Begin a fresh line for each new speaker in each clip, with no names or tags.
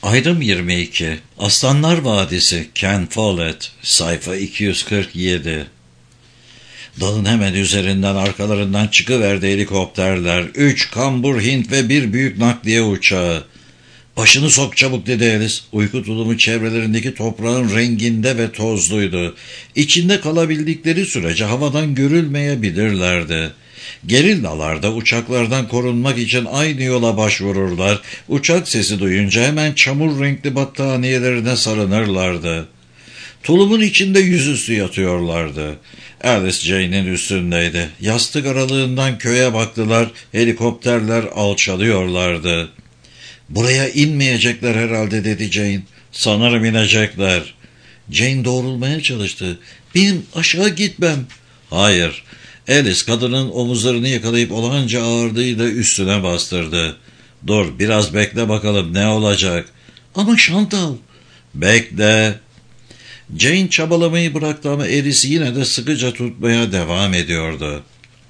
Ayrım 22. Aslanlar Vadisi, Ken Follett, sayfa 247. Dağın hemen üzerinden arkalarından çıkıverdi helikopterler. 3 kambur Hint ve bir büyük nakliye uçağı. "Başını sok çabuk," dedi Alice. Uyku tulumu çevrelerindeki toprağın renginde ve tozluydu. İçinde kalabildikleri sürece havadan görülmeyebilirlerdi. Gerillalarda uçaklardan korunmak için aynı yola başvururlar. Uçak sesi duyunca hemen çamur renkli battaniyelerine sarınırlardı. Tulumun içinde yüzüstü yatıyorlardı. Alice Jane'in üstündeydi. Yastık aralığından köye baktılar. Helikopterler alçalıyorlardı. "Buraya inmeyecekler herhalde," dedi Jane. "Sanırım inecekler." Jane doğrulmaya çalıştı. "Benim aşağı gitmem." "Hayır." Alice kadının omuzlarını yakalayıp olağanca ağırlığıyla üstüne bastırdı. "Dur, biraz bekle bakalım ne olacak." "Ama Chantal." "Bekle." Jane çabalamayı bıraktı ama Alice yine de sıkıca tutmaya devam ediyordu.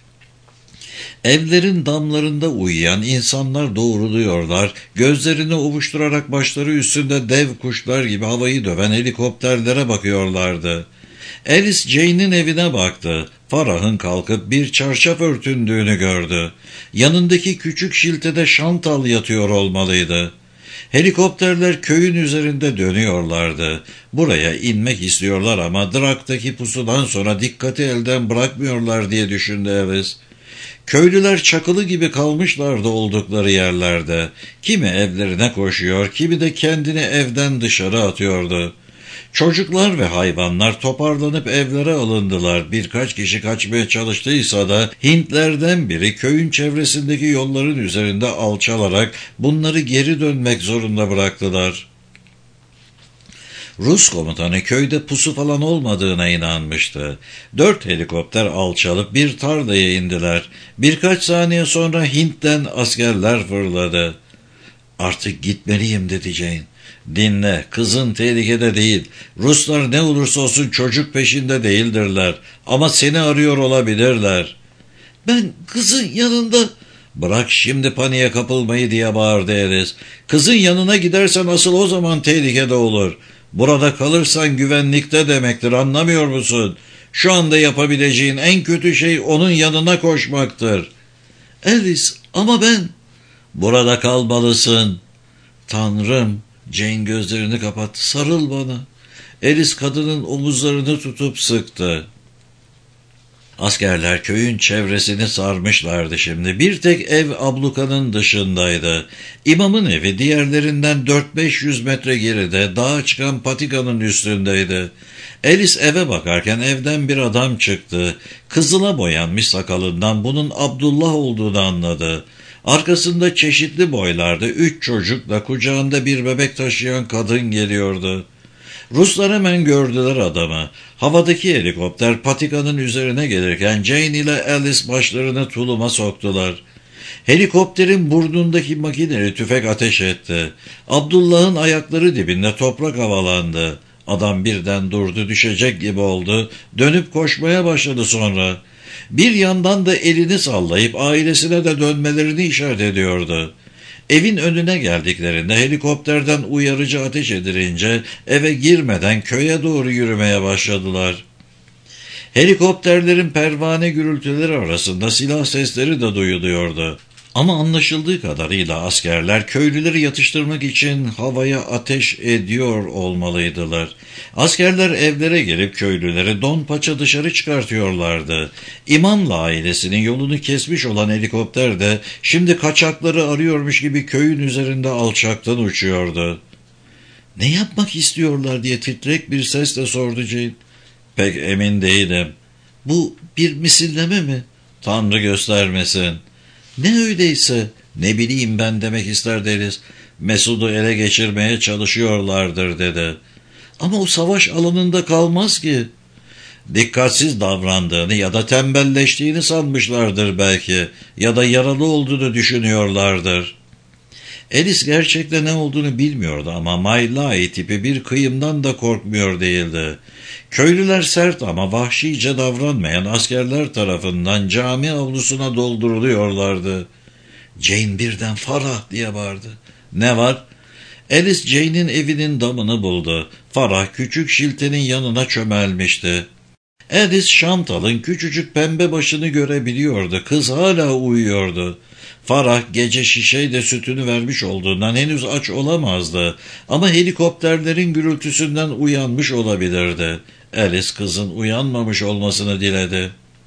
Evlerin damlarında uyuyan insanlar doğruluyorlar, gözlerini ovuşturarak başları üstünde dev kuşlar gibi havayı döven helikopterlere bakıyorlardı. Alice Jane'in evine baktı. Farah'ın kalkıp bir çarşaf örtündüğünü gördü. Yanındaki küçük şiltede Chantal yatıyor olmalıydı. Helikopterler köyün üzerinde dönüyorlardı. Buraya inmek istiyorlar ama Drak'taki pusudan sonra dikkati elden bırakmıyorlar diye düşündü Alice. Köylüler çakılı gibi kalmışlardı oldukları yerlerde. Kimi evlerine koşuyor, kimi de kendini evden dışarı atıyordu. Çocuklar ve hayvanlar toparlanıp evlere alındılar. Birkaç kişi kaçmaya çalıştıysa da Hintlerden biri köyün çevresindeki yolların üzerinde alçalarak bunları geri dönmek zorunda bıraktılar. Rus komutanı köyde pusu falan olmadığına inanmıştı. 4 helikopter alçalıp bir tarlaya indiler. Birkaç saniye sonra Hint'ten askerler fırladı. "Artık gitmeliyim," dedi Jane. "Dinle, kızın tehlikede değil. Ruslar ne olursa olsun çocuk peşinde değildirler. Ama seni arıyor olabilirler." "Ben kızın yanında..." "Bırak şimdi paniğe kapılmayı," diye bağırdı Alice. "Kızın yanına gidersen asıl o zaman tehlikede olur. Burada kalırsan güvenlikte demektir, anlamıyor musun? Şu anda yapabileceğin en kötü şey onun yanına koşmaktır." "Alice, ama ben..." "Burada kalmalısın." "Tanrım," Jane gözlerini kapattı. "Sarıl bana." Alice kadının omuzlarını tutup sıktı. Askerler köyün çevresini sarmışlardı şimdi. Bir tek ev ablukanın dışındaydı. İmamın evi diğerlerinden 400-500 metre geride dağa çıkan patikanın üstündeydi. Alice eve bakarken evden bir adam çıktı. Kızıla boyanmış sakalından bunun Abdullah olduğunu anladı. Arkasında çeşitli boylarda 3 çocukla kucağında bir bebek taşıyan kadın geliyordu. Ruslar hemen gördüler adamı. Havadaki helikopter patikanın üzerine gelirken Jane ile Alice başlarını tuluma soktular. Helikopterin burnundaki makineli tüfek ateş etti. Abdullah'ın ayakları dibinde toprak havalandı. Adam birden durdu, düşecek gibi oldu. Dönüp koşmaya başladı sonra. Bir yandan da elini sallayıp ailesine de dönmelerini işaret ediyordu. Evin önüne geldiklerinde helikopterden uyarıcı ateş edilince eve girmeden köye doğru yürümeye başladılar. Helikopterlerin pervane gürültüleri arasında silah sesleri de duyuluyordu. Ama anlaşıldığı kadarıyla askerler köylüleri yatıştırmak için havaya ateş ediyor olmalıydılar. Askerler evlere gelip köylüleri don paça dışarı çıkartıyorlardı. İmamla ailesinin yolunu kesmiş olan helikopter de şimdi kaçakları arıyormuş gibi köyün üzerinde alçaktan uçuyordu. "Ne yapmak istiyorlar?" diye titrek bir sesle sordu Jane. "Pek emin değilim." "Bu bir misilleme mi?" "Tanrı göstermesin." "Ne öyleyse?" "Ne bileyim ben," demek ister deriz. "Mesud'u ele geçirmeye çalışıyorlardır," dedi. "Ama o savaş alanında kalmaz ki." "Dikkatsiz davrandığını ya da tembelleştiğini sanmışlardır belki. Ya da yaralı olduğunu düşünüyorlardır." Alice gerçekten ne olduğunu bilmiyordu ama My Lai tipi bir kıyımdan da korkmuyor değildi. Köylüler sert ama vahşice davranmayan askerler tarafından cami avlusuna dolduruluyorlardı. Jane birden "Farah!" diye bağırdı. "Ne var?" Alice Jane'in evinin damını buldu. Farah küçük şiltenin yanına çömelmişti. Alice Chantal'ın küçücük pembe başını görebiliyordu. Kız hala uyuyordu. Farah gece şişeyle sütünü vermiş olduğundan henüz aç olamazdı. Ama helikopterlerin gürültüsünden uyanmış olabilirdi. Alice kızın uyanmamış olmasını diledi.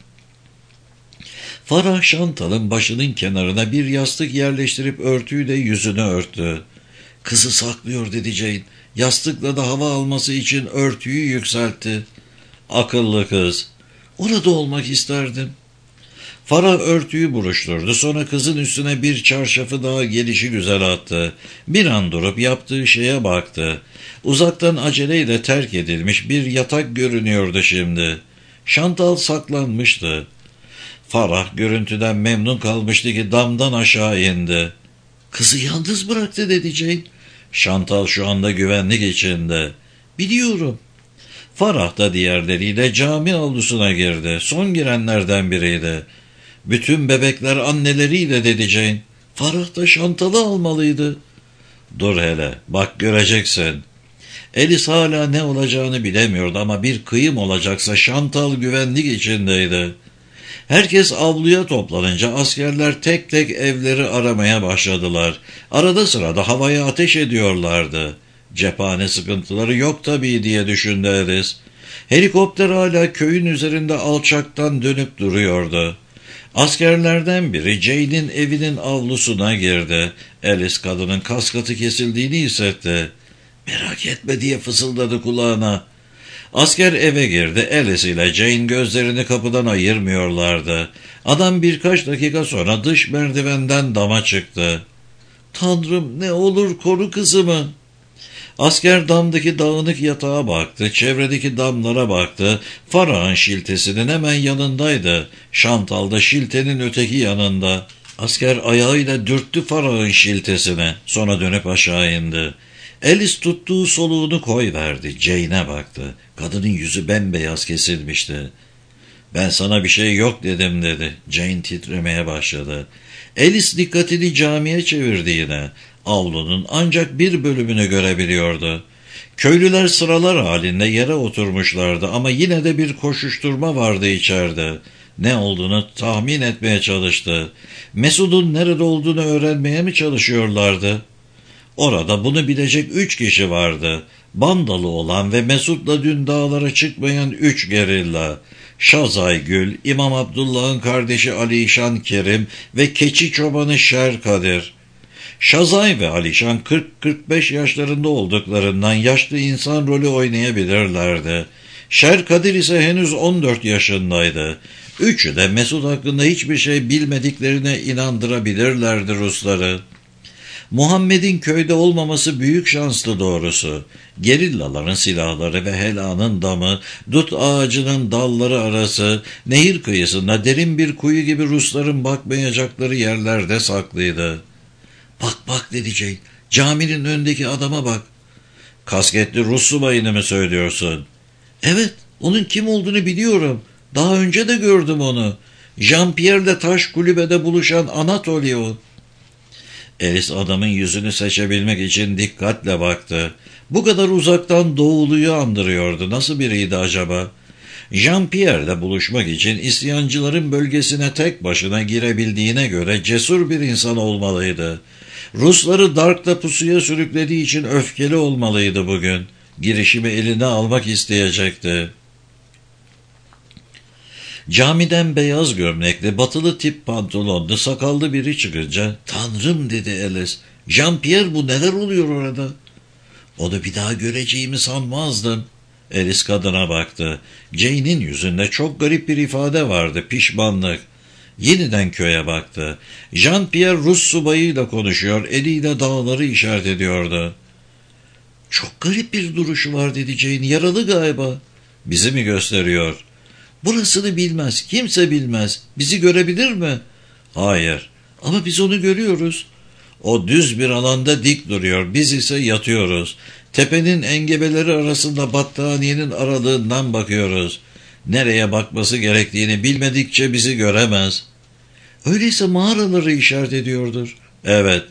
Farah Chantal'ın başının kenarına bir yastık yerleştirip örtüyle yüzünü örttü. Kızı saklıyor dedi Jane. Yastıkla da hava alması için örtüyü yükseltti. Akıllı kız. Orada olmak isterdim. Farah örtüyü buruşturdu. Sonra kızın üstüne bir çarşafı daha gelişigüzel attı. Bir an durup yaptığı şeye baktı. Uzaktan aceleyle terk edilmiş bir yatak görünüyordu şimdi. Chantal saklanmıştı. Farah görüntüden memnun kalmıştı ki damdan aşağı indi. Kızı yalnız bıraktı dedi Jane. Chantal şu anda güvenlik içinde. Biliyorum. Farah da diğerleriyle cami avlusuna girdi. Son girenlerden biriydi. Bütün bebekler anneleriyle dedi Jane. Farah da Chantal'ı almalıydı. Dur hele, bak göreceksin. Alice hala ne olacağını bilemiyordu ama bir kıyım olacaksa Chantal güvenlik içindeydi. Herkes avluya toplanınca askerler tek tek evleri aramaya başladılar. Arada sırada havaya ateş ediyorlardı. Cephane sıkıntıları yok tabii diye düşündü Alice. Helikopter hala köyün üzerinde alçaktan dönüp duruyordu. Askerlerden biri Jane'in evinin avlusuna girdi. Alice kadının kaskatı kesildiğini hissetti. Merak etme diye fısıldadı kulağına. Asker eve girdi. Alice ile Jane gözlerini kapıdan ayırmıyorlardı. Adam birkaç dakika sonra dış merdivenden dama çıktı. Tanrım ne olur koru kızımı. Asker damdaki dağınık yatağa baktı, çevredeki damlara baktı. Farah'ın şiltesinin hemen yanındaydı. Chantal da şiltenin öteki yanında. Asker ayağıyla dürttü Farah'ın şiltesine. Sonra dönüp aşağı indi. Alice tuttuğu soluğunu koyverdi. Jane'e baktı. Kadının yüzü bembeyaz kesilmişti. Ben sana bir şey yok dedim dedi. Jane titremeye başladı. Alice dikkatini camiye çevirdi yine. Avlunun ancak bir bölümünü görebiliyordu. Köylüler sıralar halinde yere oturmuşlardı ama yine de bir koşuşturma vardı içeride. Ne olduğunu tahmin etmeye çalıştı. Mesud'un nerede olduğunu öğrenmeye mi çalışıyorlardı? Orada bunu bilecek 3 kişi vardı. Bandalı olan ve Mesud'la dün dağlara çıkmayan 3 gerilla. Şazay Gül, İmam Abdullah'ın kardeşi Alişan Kerim ve keçi çobanı Şer Kadir. Şazay ve Alişan 40-45 yaşlarında olduklarından yaşlı insan rolü oynayabilirlerdi. Şer Kadir ise henüz 14 yaşındaydı. Üçü de Mesud hakkında hiçbir şey bilmediklerine inandırabilirlerdi Rusları. Muhammed'in köyde olmaması büyük şanslı doğrusu. Gerillaların silahları ve helanın damı, dut ağacının dalları arası, nehir kıyısında derin bir kuyu gibi Rusların bakmayacakları yerlerde saklıydı. Bak bak dedi Jane, caminin önündeki adama bak. Kasketli Rus subayını mı söylüyorsun? Evet, onun kim olduğunu biliyorum. Daha önce de gördüm onu. Jean-Pierre'le taş kulübede buluşan Anatoli o. Alice adamın yüzünü seçebilmek için dikkatle baktı. Bu kadar uzaktan doğuluyu andırıyordu. Nasıl biriydi acaba? Jean-Pierre'le buluşmak için isyancıların bölgesine tek başına girebildiğine göre cesur bir insan olmalıydı. Rusları Dark'ta pusuya sürüklediği için öfkeli olmalıydı bugün. Girişimi eline almak isteyecekti. Camiden beyaz gömlekli, batılı tip pantolonlu, sakallı biri çıkınca, "Tanrım," dedi Alice, "Jean-Pierre, bu neler oluyor orada?" "Onu bir daha göreceğimi sanmazdım." Alice kadına baktı. Jane'in yüzünde çok garip bir ifade vardı, pişmanlık. Yeniden köye baktı. Jean-Pierre Rus subayıyla konuşuyor, eliyle dağları işaret ediyordu. "Çok garip bir duruşu var," dedi Jane, "yaralı galiba." "Bizi mi gösteriyor?" "Burasını bilmez, kimse bilmez. Bizi görebilir mi?" "Hayır." "Ama biz onu görüyoruz." "O düz bir alanda dik duruyor, biz ise yatıyoruz. Tepenin engebeleri arasında battaniyenin aralığından bakıyoruz. Nereye bakması gerektiğini bilmedikçe bizi göremez." "Öyleyse mağaraları işaret ediyordur." "Evet,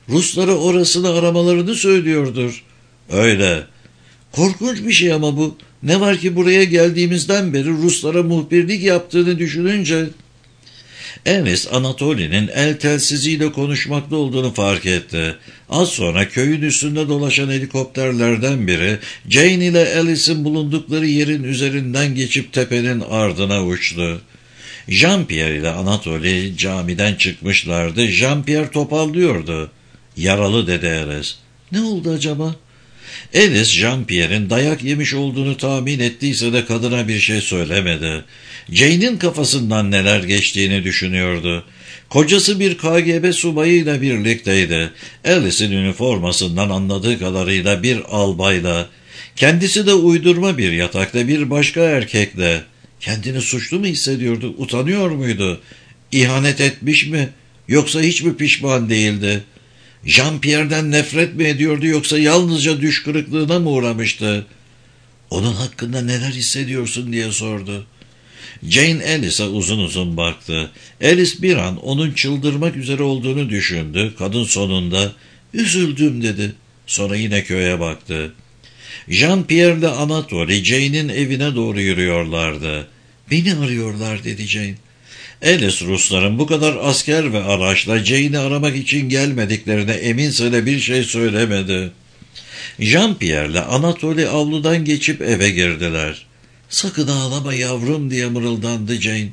Ruslara orasını aramalarını söylüyordur. Öyle. Korkunç bir şey ama bu. Ne var ki buraya geldiğimizden beri Ruslara muhbirlik yaptığını düşününce... Enes, Anatoli'nin el telsiziyle konuşmakta olduğunu fark etti. Az sonra köyün üstünde dolaşan helikopterlerden biri Jane ile Alice'in bulundukları yerin üzerinden geçip tepenin ardına uçtu. Jean-Pierre ile Anatoli camiden çıkmışlardı. Jean-Pierre topallıyordu. Yaralı dedi Alice. Ne oldu acaba? Alice, Jean-Pierre'in dayak yemiş olduğunu tahmin ettiyse de kadına bir şey söylemedi. Jane'in kafasından neler geçtiğini düşünüyordu. Kocası bir KGB subayıyla birlikteydi. Alice'in üniformasından anladığı kadarıyla bir albayla. Kendisi de uydurma bir yatakta bir başka erkekle. Kendini suçlu mu hissediyordu? Utanıyor muydu? İhanet etmiş mi? Yoksa hiç mi pişman değildi? Jean-Pierre'den nefret mi ediyordu yoksa yalnızca düş kırıklığına mı uğramıştı? Onun hakkında neler hissediyorsun diye sordu. Jane Alice'a uzun uzun baktı. Alice bir an onun çıldırmak üzere olduğunu düşündü. Kadın sonunda üzüldüm dedi. Sonra yine köye baktı. Jean-Pierre ile Anatoli Jane'in evine doğru yürüyorlardı. Beni arıyorlar dedi Jane. Alice Rusların bu kadar asker ve araçla Jane'i aramak için gelmediklerine eminse de bir şey söylemedi. Jean-Pierre ile Anatoli avludan geçip eve girdiler. Sakın ağlama yavrum diye mırıldandı Jane.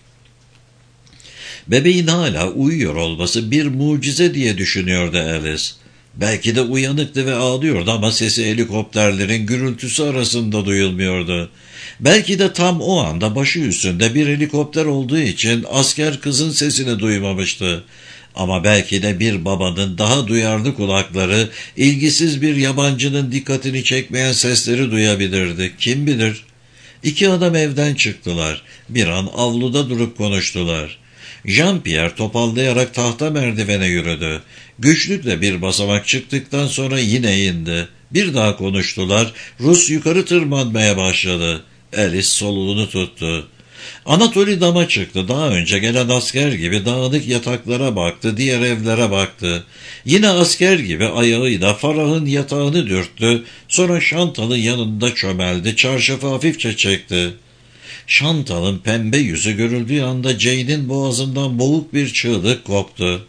Bebeğin hala uyuyor olması bir mucize diye düşünüyordu Alice. Belki de uyanıktı ve ağlıyordu ama sesi helikopterlerin gürültüsü arasında duyulmuyordu. Belki de tam o anda başı üstünde bir helikopter olduğu için asker kızın sesini duymamıştı. Ama belki de bir babanın daha duyarlı kulakları ilgisiz bir yabancının dikkatini çekmeyen sesleri duyabilirdi. Kim bilir? İki adam evden çıktılar. Bir an avluda durup konuştular. Jean-Pierre topallayarak tahta merdivene yürüdü. Güçlükle bir basamak çıktıktan sonra yine indi. Bir daha konuştular. Rus yukarı tırmanmaya başladı. Alice soluğunu tuttu. Anatoli dama çıktı. Daha önce gelen asker gibi dağınık yataklara baktı, diğer evlere baktı. Yine asker gibi ayağıyla Farah'ın yatağını dürttü. Sonra Chantal'ın yanında çömeldi, çarşafı hafifçe çekti. Chantal'ın pembe yüzü görüldüğü anda Jane'in boğazından boğuk bir çığlık koptu.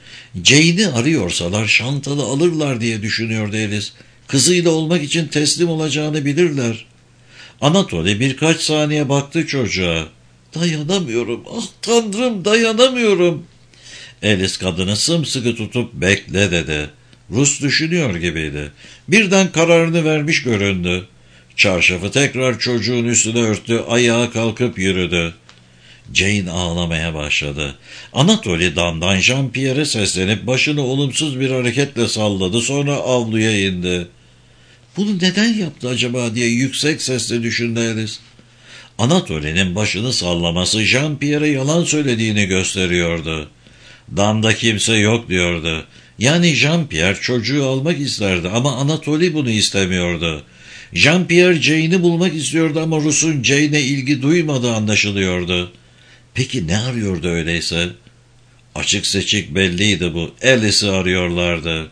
Jane'i arıyorsalar Chantal'ı alırlar diye düşünüyordu Alice. Kızıyla olmak için teslim olacağını bilirler. Anatoli birkaç saniye baktı çocuğa. Dayanamıyorum, ah tanrım dayanamıyorum. Alice kadını sımsıkı tutup bekle dedi. Rus düşünüyor gibiydi. Birden kararını vermiş göründü. Çarşafı tekrar çocuğun üstüne örttü, ayağa kalkıp yürüdü. Jane ağlamaya başladı. Anatoli damdan Jean-Pierre'e seslenip başını olumsuz bir hareketle salladı, sonra avluya indi. Bunu neden yaptı acaba diye yüksek sesle düşündü Alice. Anatoli'nin başını sallaması Jean-Pierre'e yalan söylediğini gösteriyordu. Damda kimse yok diyordu. Yani Jean-Pierre çocuğu almak isterdi ama Anatoli bunu istemiyordu. Jean-Pierre Jane'i bulmak istiyordu ama Rus'un Jane'e ilgi duymadığı anlaşılıyordu. Peki ne arıyordu öyleyse? Açık seçik belliydi bu. Alice'i arıyorlardı.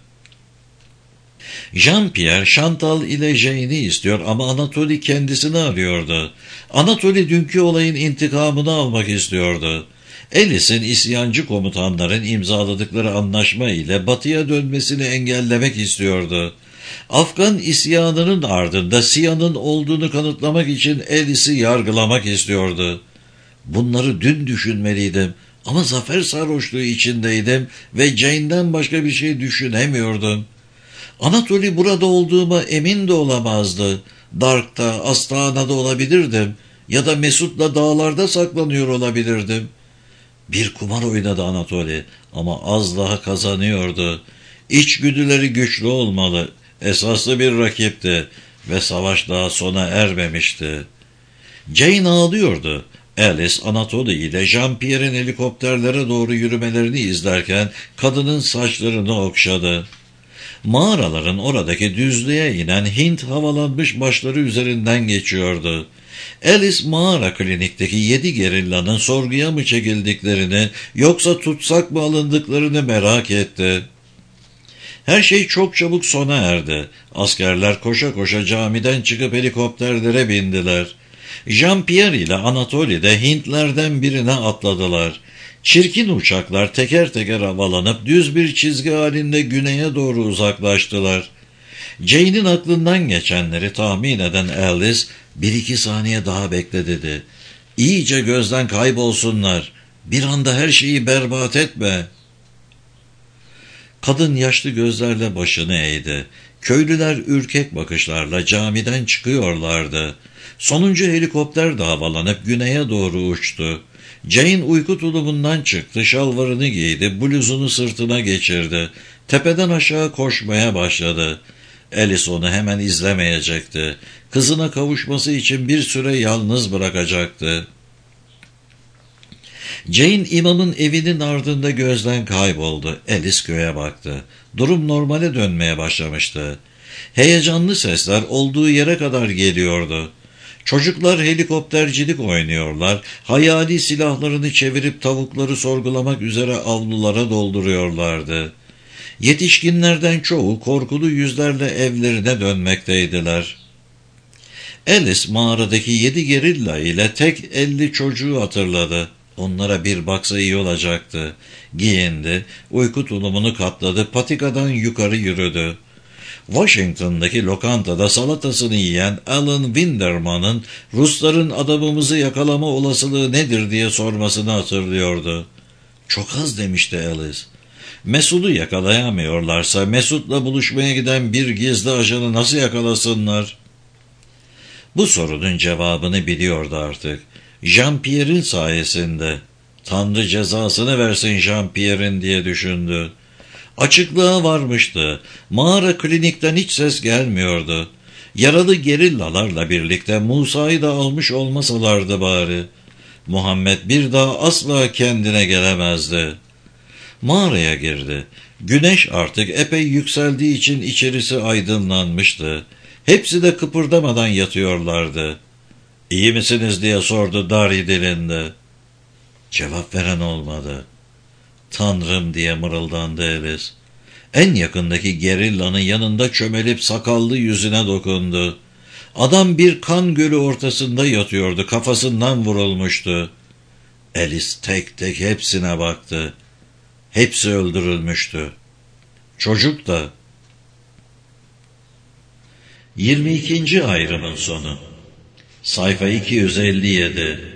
Jean-Pierre, Chantal ile Jane'i istiyor ama Anatoli kendisini arıyordu. Anatoli dünkü olayın intikamını almak istiyordu. Alice'in isyancı komutanların imzaladıkları anlaşma ile batıya dönmesini engellemek istiyordu. Afgan isyanının ardında Siyah'ın olduğunu kanıtlamak için Alice'i yargılamak istiyordu. Bunları dün düşünmeliydim ama zafer sarhoşluğu içindeydim ve Jane'den başka bir şey düşünemiyordum. Anatoli burada olduğuma emin de olamazdı. Dark'ta, Astana'da olabilirdim ya da Mesut'la dağlarda saklanıyor olabilirdim. Bir kumar oynadı Anatoli ama az daha kazanıyordu. İçgüdüleri güçlü olmalı, esaslı bir rakipti ve savaş daha sona ermemişti. Jane ağlıyordu. Alice, Anatoli ile Jean-Pierre'in helikopterlere doğru yürümelerini izlerken kadının saçlarını okşadı. Mağaraların oradaki düzlüğe inen Hint havalanmış başları üzerinden geçiyordu. Alice mağara klinikteki 7 gerillanın sorguya mı çekildiklerini yoksa tutsak mı alındıklarını merak etti. Her şey çok çabuk sona erdi. Askerler koşa koşa camiden çıkıp helikopterlere bindiler. Jean-Pierre ile Anatoly de Hintlerden birine atladılar. Çirkin uçaklar teker teker havalanıp düz bir çizgi halinde güneye doğru uzaklaştılar. Jane'in aklından geçenleri tahmin eden Alice, 1-2 saniye daha bekle dedi. İyice gözden kaybolsunlar. Bir anda her şeyi berbat etme. Kadın yaşlı gözlerle başını eğdi. Köylüler ürkek bakışlarla camiden çıkıyorlardı. Sonuncu helikopter de havalanıp güneye doğru uçtu. Jane uyku tulumundan çıktı, şalvarını giydi, bluzunu sırtına geçirdi. Tepeden aşağı koşmaya başladı. Alice onu hemen izlemeyecekti. Kızına kavuşması için bir süre yalnız bırakacaktı. Jane imamın evinin ardında gözden kayboldu. Alice göğe baktı. Durum normale dönmeye başlamıştı. Heyecanlı sesler olduğu yere kadar geliyordu. Çocuklar helikoptercilik oynuyorlar, hayali silahlarını çevirip tavukları sorgulamak üzere avlulara dolduruyorlardı. Yetişkinlerden çoğu korkulu yüzlerle evlerine dönmekteydiler. Alice mağaradaki 7 gerilla ile tek 50 çocuğu hatırladı. Onlara bir baksa iyi olacaktı. Giyindi, uyku tulumunu katladı, patikadan yukarı yürüdü. Washington'daki lokantada salatasını yiyen Alan Winderman'ın Rusların adamımızı yakalama olasılığı nedir diye sormasını hatırlıyordu. Çok az demişti Alice. Mesut'u yakalayamıyorlarsa Mesut'la buluşmaya giden bir gizli ajanı nasıl yakalasınlar? Bu sorunun cevabını biliyordu artık. Jean-Pierre'in sayesinde. Tanrı cezasını versin Jean-Pierre'in diye düşündü. Açıklığa varmıştı. Mağara klinikten hiç ses gelmiyordu. Yaralı gerillalarla birlikte Musa'yı da almış olmasalardı bari. Muhammed bir daha asla kendine gelemezdi. Mağaraya girdi. Güneş artık epey yükseldiği için içerisi aydınlanmıştı. Hepsi de kıpırdamadan yatıyorlardı. "İyi misiniz?" diye sordu Dari dilinde. Cevap veren olmadı. "Tanrım!" diye mırıldandı Alice. En yakındaki gerillanın yanında çömelip sakallı yüzüne dokundu. Adam bir kan gölü ortasında yatıyordu, kafasından vurulmuştu. Alice tek tek hepsine baktı. Hepsi öldürülmüştü. Çocuk da. 22. ayrımın sonu. Sayfa 257.